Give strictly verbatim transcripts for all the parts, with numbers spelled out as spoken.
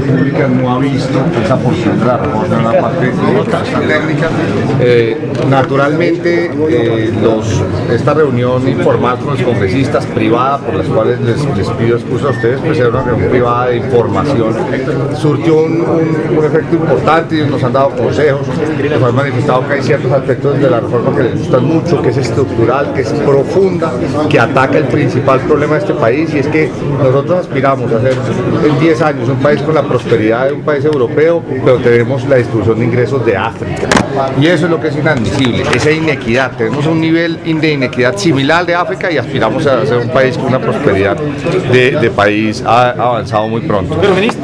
República no ha visto esa porción de la reforma en la parte técnica. Eh, naturalmente, eh, los, esta reunión informal con los congresistas, privada, por las cuales les, les pido excusa a ustedes, pues era una reunión privada de información, surtió un, un, un efecto importante y nos han dado consejos, nos han manifestado que hay ciertos aspectos de la reforma que les gustan mucho, que es estructural, que es profunda, que ataca el principal problema de este país, y es que nosotros aspiramos a ser en diez años un país con la prosperidad de un país europeo, pero tenemos la distribución de ingresos de África, y eso es lo que es inadmisible, esa inequidad. Tenemos un nivel de inequidad similar de África y aspiramos a ser un país con una prosperidad de, de país avanzado muy pronto.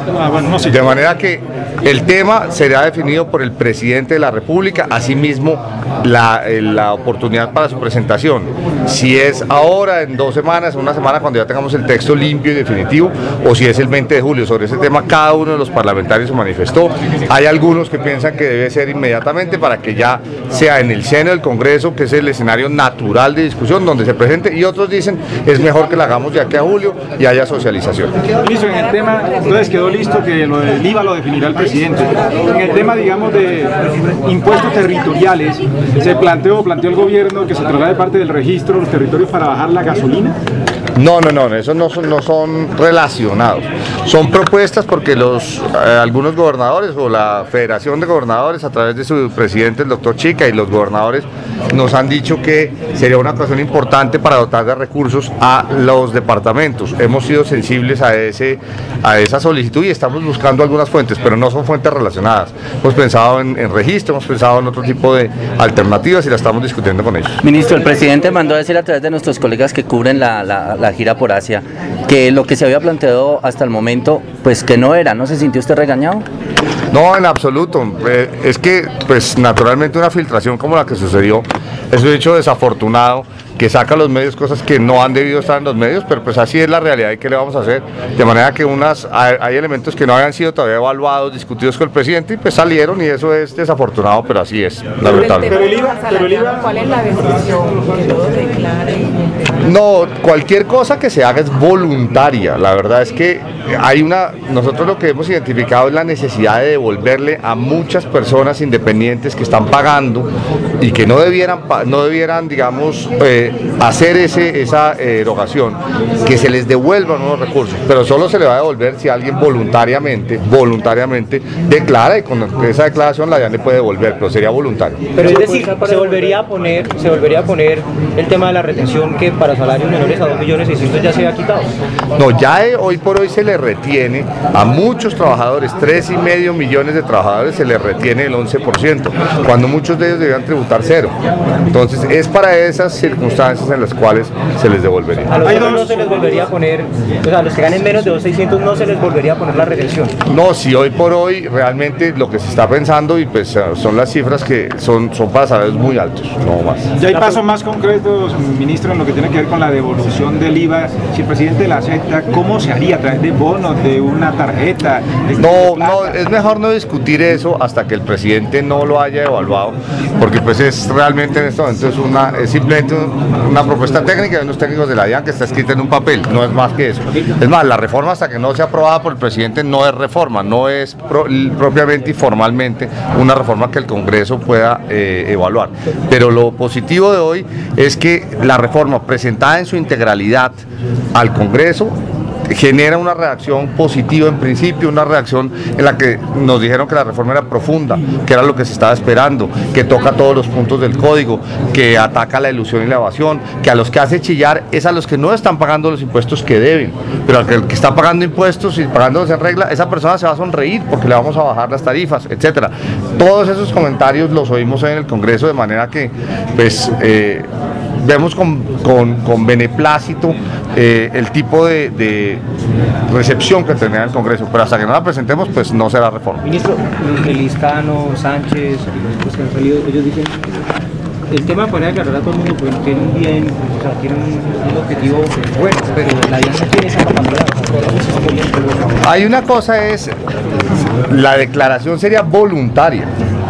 De manera que el tema será definido por el presidente de la República, asimismo la, la oportunidad para su presentación, si es ahora, en dos semanas, una semana cuando ya tengamos el texto limpio y definitivo, o si es el veinte de julio. Sobre ese tema cada uno de los parlamentarios se manifestó. Hay algunos que piensan que debe ser inmediatamente para que ya sea en el seno del Congreso, que es el escenario natural de discusión donde se presente, y otros dicen es mejor que la hagamos ya que a julio y haya socialización. Ministro, en el tema, entonces quedó listo que lo del I V A lo definirá el presidente. En el tema, digamos, de impuestos territoriales, ¿se planteó, planteó el gobierno que se traslade parte del registro los territorios para bajar la gasolina? No, no, no, esos no son, no son relacionados, son propuestas porque los eh, algunos gobernadores o la Federación de Gobernadores a través de su presidente, el doctor Chica, y los gobernadores nos han dicho que sería una ocasión importante para dotar de recursos a los departamentos. Hemos sido sensibles a, ese, a esa solicitud y estamos buscando algunas fuentes, pero no son fuentes relacionadas. Hemos pensado en, en registro, hemos pensado en otro tipo de alternativas y la estamos discutiendo con ellos. Ministro, el presidente mandó a decir a través de nuestros colegas que cubren la, la, la gira por Asia, que lo que se había planteado hasta el momento, pues que no era. ¿No se sintió usted regañado? No, en absoluto. Eh, es que, pues naturalmente una filtración como la que sucedió es un hecho desafortunado que saca a los medios cosas que no han debido estar en los medios, pero pues así es la realidad y qué le vamos a hacer. De manera que unas hay, hay elementos que no habían sido todavía evaluados, discutidos con el presidente y pues salieron, y eso es desafortunado, pero así es, lamentable. Pero el I V A, pero el I V A, ¿cuál es la decisión? Que lo declare. No, cualquier cosa que se haga es voluntaria. La verdad es que hay una, nosotros lo que hemos identificado es la necesidad de devolverle a muchas personas independientes que están pagando y que no debieran, no debieran, digamos, eh, hacer ese, esa erogación, que se les devuelvan unos recursos, pero solo se le va a devolver si alguien voluntariamente, voluntariamente declara, y con esa declaración la D I A N le puede devolver, pero sería voluntario. Pero es decir, se volvería a poner, se volvería a poner el tema de la retención, que para salarios menores a dos millones seiscientos ya se había quitado. No, ya hoy por hoy se le retiene a muchos trabajadores, tres y medio millones de trabajadores se les retiene el once por ciento, cuando muchos de ellos debían tributar cero. Entonces es para esas circunstancias en las cuales se les devolvería. A los otros no se les volvería a poner, o sea, a los que ganen menos de dos millones seiscientos no se les volvería a poner la retención. No, si hoy por hoy realmente lo que se está pensando, y pues son las cifras que son, son para salarios muy altos, no más. Ya hay pasos más concretos, ministro, en lo que tiene que ver con la devolución del I V A. Si el presidente la acepta, ¿cómo se haría? ¿A través de bonos, de una tarjeta? De no, no, es mejor no discutir eso hasta que el presidente no lo haya evaluado, porque pues es realmente en este momento es, una, es simplemente una propuesta técnica de unos técnicos de la D I A N que está escrita en un papel, no es más que eso. Es más, la reforma hasta que no sea aprobada por el presidente no es reforma, no es pro, propiamente y formalmente una reforma que el Congreso pueda eh, evaluar. Pero lo positivo de hoy es que la reforma presentada en su integralidad al Congreso genera una reacción positiva en principio, una reacción en la que nos dijeron que la reforma era profunda, que era lo que se estaba esperando, que toca todos los puntos del código, que ataca la ilusión y la evasión, que a los que hace chillar es a los que no están pagando los impuestos que deben, pero al que, el que está pagando impuestos y pagándolos en regla, esa persona se va a sonreír porque le vamos a bajar las tarifas, etcétera. Todos esos comentarios los oímos en el Congreso, de manera que pues eh, vemos con, con, con beneplácito eh, el tipo de, de recepción que tendrá el Congreso, pero hasta que no la presentemos, pues no será reforma. Ministro, Liscano, Sánchez, los que han salido, ellos dicen, el tema de poner a aclarar a todo el mundo, pues tiene un bien, o sea, tiene un, un objetivo bueno, pero la D I A N no tiene esa capacidad. Hay una cosa es, la declaración sería voluntaria.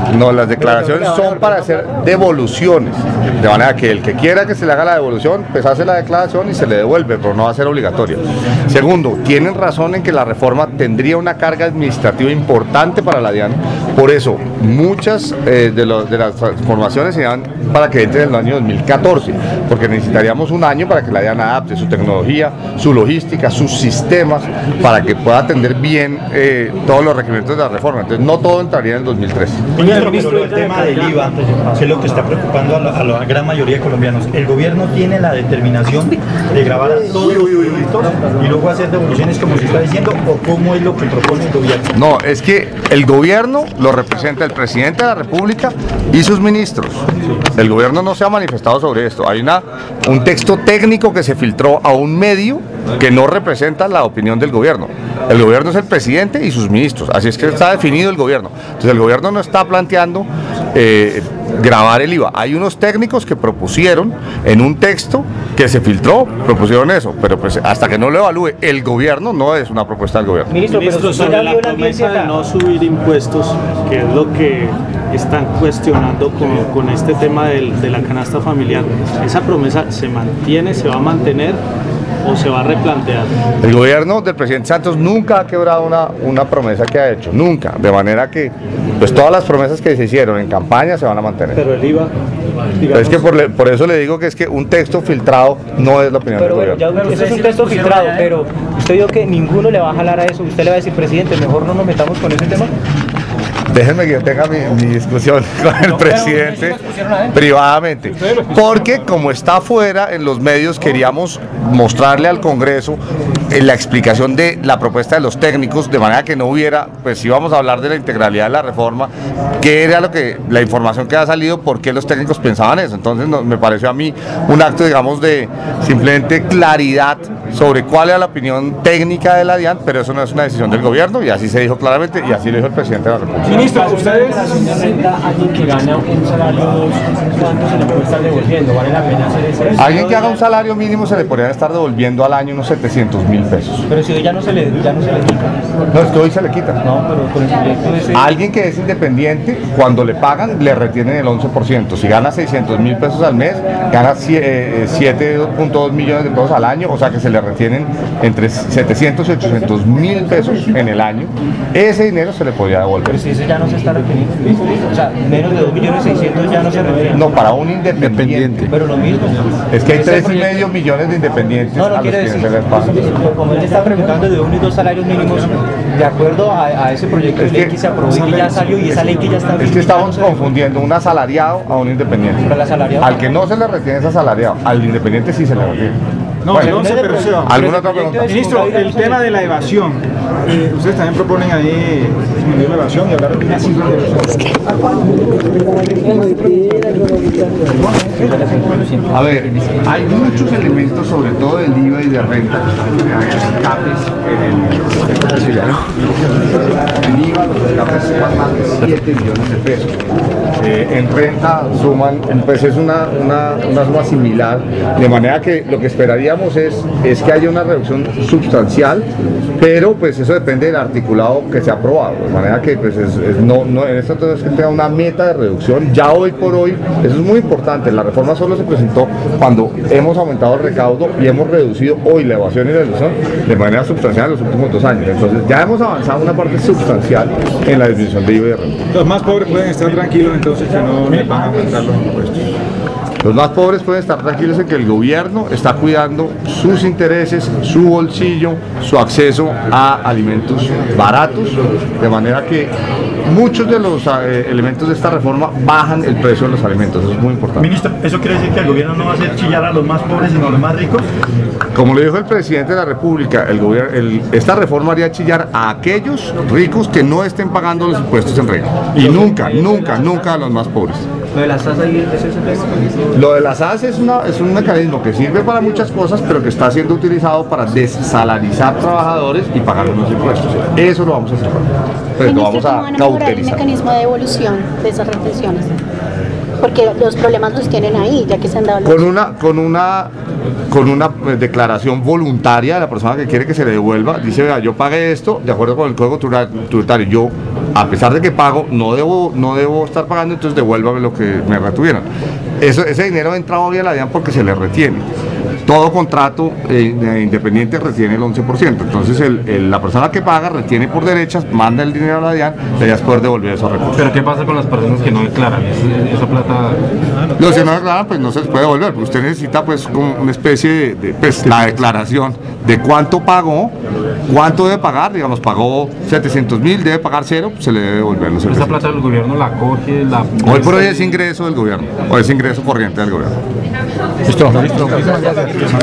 No, las declaraciones son para hacer devoluciones, de manera que el que quiera que se le haga la devolución, pues hace la declaración y se le devuelve, pero no va a ser obligatoria. Segundo, tienen razón en que la reforma tendría una carga administrativa importante para la DIAN, por eso muchas eh, de, los, de las transformaciones se dan para que entre en el año dos mil catorce, porque necesitaríamos un año para que la DIAN adapte su tecnología, su logística, sus sistemas, para que pueda atender bien eh, todos los requerimientos de la reforma. Entonces no todo entraría en el dos mil trece. Ministro, pero el tema del I V A, que es lo que está preocupando a la, a la gran mayoría de colombianos, ¿el gobierno tiene la determinación de grabar a todos los productos y luego hacer devoluciones como se está diciendo, o cómo es lo que propone el gobierno? No, es que el gobierno lo representa el presidente de la República y sus ministros. El gobierno no se ha manifestado sobre esto. Hay una, un texto técnico que se filtró a un medio que no representa la opinión del gobierno. El gobierno es el presidente y sus ministros, así es que está definido el gobierno. Entonces el gobierno no está planteando eh, grabar el I V A. Hay unos técnicos que propusieron en un texto que se filtró, propusieron eso, pero pues hasta que no lo evalúe el gobierno, no es una propuesta del gobierno. Ministro, Ministro sobre la promesa de no subir impuestos, que es lo que están cuestionando con, con este tema del, de la canasta familiar, ¿esa promesa se mantiene, se va a mantener o se va a replantear? El gobierno del presidente Santos nunca ha quebrado una, una promesa que ha hecho, nunca, de manera que pues todas las promesas que se hicieron en campaña se van a mantener. Pero el I V A, digamos, es que por, le, por eso le digo que es que un texto filtrado no es la opinión pero del bueno, gobierno. Ya, eso es un texto filtrado, pero usted dijo que ninguno le va a jalar a eso. Usted le va a decir, presidente, mejor no nos metamos con ese tema. Déjenme que yo tenga mi, mi discusión con el presidente privadamente, porque como está afuera en los medios queríamos mostrarle al Congreso la explicación de la propuesta de los técnicos, de manera que no hubiera, pues si íbamos a hablar de la integralidad de la reforma, qué era lo que, la información que ha salido, por qué los técnicos pensaban eso. Entonces no, me pareció a mí un acto, digamos, de simplemente claridad sobre cuál era la opinión técnica de la DIAN, pero eso no es una decisión del gobierno y así se dijo claramente y así lo dijo el presidente de la República. Ministro, ustedes... Alguien que gana un salario, ¿cuánto se le puede estar devolviendo? ¿Vale la pena hacer eso? Alguien que haga un salario mínimo se le podría estar devolviendo al año unos setecientos mil pesos. Pero si hoy ya no se le, ya no se le quita. No, es que hoy se le quita. No, pero con el proyecto de ese... Alguien que es independiente, cuando le pagan, le retienen el once por ciento. Si gana seiscientos mil pesos al mes, gana siete punto dos millones de pesos al año, o sea que se le retienen entre setecientos y ochocientos mil pesos en el año. Ese dinero se le podría devolver. Pero si ese ya no se está reteniendo, o sea, menos de dos millones seiscientos ya no se retiene. No, para un independiente. Pero lo mismo. Es que hay tres y medio millones de independientes no, no a los que decir, se les paga. Como él está preguntando de uno y dos salarios mínimos, de acuerdo a, a ese proyecto de ley que se aprobó y que ya salió y esa ley que ya está... Es que estamos confundiendo un asalariado a un independiente. Pero el asalariado... Al que no se le retiene es asalariado, al independiente sí se le retiene. No, bueno, el once, pero se va. ¿Alguna otra pregunta? Ministro, el tema de la evasión. Eh, ustedes también proponen ahí disminuir la evasión y hablar de una cifra de A ver, hay muchos elementos, sobre todo del I V A y de renta, hay escapes en el, el I V A, los escapes suman más de siete millones de pesos. Eh, en renta suman, pues es una, una, una suma similar, de manera que lo que esperaríamos es, es que haya una reducción sustancial, pero pues eso depende del articulado que se ha aprobado, de manera que pues es, es no, no, en esto entonces que tenga una meta de reducción, ya hoy por hoy, eso es muy importante, la reforma solo se presentó cuando hemos aumentado el recaudo y hemos reducido hoy la evasión y la ilusión de manera sustancial en los últimos dos años, entonces ya hemos avanzado una parte sustancial en la disminución de I V A y de renta. Los más pobres pueden estar tranquilos entonces que no les van a aumentar los impuestos. Los más pobres pueden estar tranquilos en que el gobierno está cuidando sus intereses, su bolsillo, su acceso a alimentos baratos, de manera que muchos de los eh, elementos de esta reforma bajan el precio de los alimentos, eso es muy importante. Ministro, ¿eso quiere decir que el gobierno no va a hacer chillar a los más pobres sino a los más ricos? Como le dijo el presidente de la República, el gobierno, el, esta reforma haría chillar a aquellos ricos que no estén pagando los impuestos en regla. Y nunca, nunca, nunca a los más pobres. Lo de las tasas y es eso. Lo de las A S es, una, es un mecanismo que sirve para muchas cosas, pero que está siendo utilizado para dessalarizar trabajadores y pagar unos impuestos. Eso lo vamos a hacer. Pues lo vamos a cauterizar. El mecanismo de devolución de esas retenciones, porque los problemas los tienen ahí, ya que se han dado con una con una con una declaración voluntaria de la persona que quiere que se le devuelva, dice, vea, yo pagué esto de acuerdo con el código tributario, yo a pesar de que pago, no debo, no debo estar pagando, entonces devuélvame lo que me retuvieron. Eso, ese dinero entra hoy a la DIAN porque se le retiene. Todo contrato eh, independiente retiene el once por ciento, entonces el, el, la persona que paga retiene por derechas, manda el dinero a la DIAN, la DIAN poder devolver esos recursos. ¿Pero qué pasa con las personas que no declaran? Esa, esa plata... Los que no declaran, pues no se les puede devolver, porque usted necesita pues como una especie de, de pues, la declaración de cuánto pagó, cuánto debe pagar, digamos, pagó setecientos mil, debe pagar cero, pues se le debe devolver los ¿Esa plata del gobierno la coge? La... Hoy por hoy es ingreso del gobierno, o es ingreso corriente del gobierno. Listo, listo.